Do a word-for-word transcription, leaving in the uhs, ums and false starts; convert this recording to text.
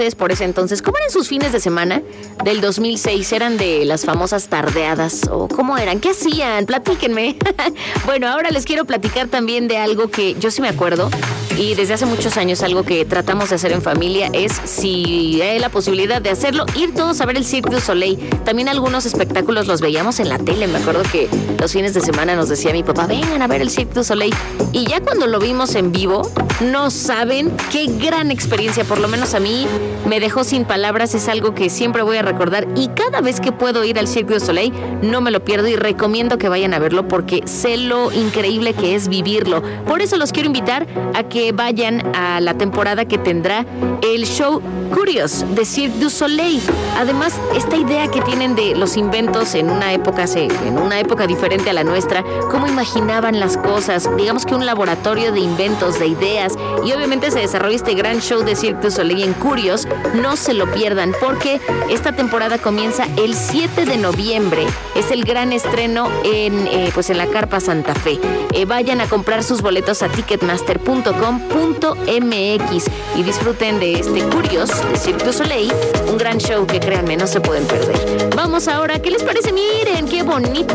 por ese entonces, ¿cómo eran sus fines de semana del dos mil seis? ¿Eran de las famosas tardeadas o cómo eran? ¿Qué hacían? Platíquenme. Bueno, ahora les quiero platicar también de algo que yo sí me acuerdo y desde hace muchos años algo que tratamos de hacer en familia es, si hay la posibilidad de hacerlo, ir todos a ver el Cirque du Soleil. También algunos espectáculos los veíamos en la tele. Me acuerdo que los fines de semana nos decía mi papá, vengan a ver el Cirque du Soleil. Y ya cuando lo vimos en vivo, no saben qué gran experiencia, por lo menos a mí, me dejó sin palabras. Es algo que siempre voy a recordar y cada vez que puedo ir al Cirque du Soleil no me lo pierdo y recomiendo que vayan a verlo porque sé lo increíble que es vivirlo. Por eso los quiero invitar a que vayan a la temporada que tendrá el show Curious de Cirque du Soleil. Además, esta idea que tienen de los inventos en una época, en una época diferente a la nuestra, cómo imaginaban las cosas, digamos que un laboratorio de inventos, de ideas, y obviamente se desarrolla este gran show de Cirque du Soleil en Curious. No se lo pierdan porque esta temporada comienza el siete de noviembre. Es el gran estreno en, eh, pues en la Carpa Santa Fe. Eh, vayan a comprar sus boletos a ticketmaster punto com punto m x y disfruten de este Curious de Cirque du Soleil, un gran show que créanme no se pueden perder. Vamos ahora, ¿qué les parece? Miren, qué bonito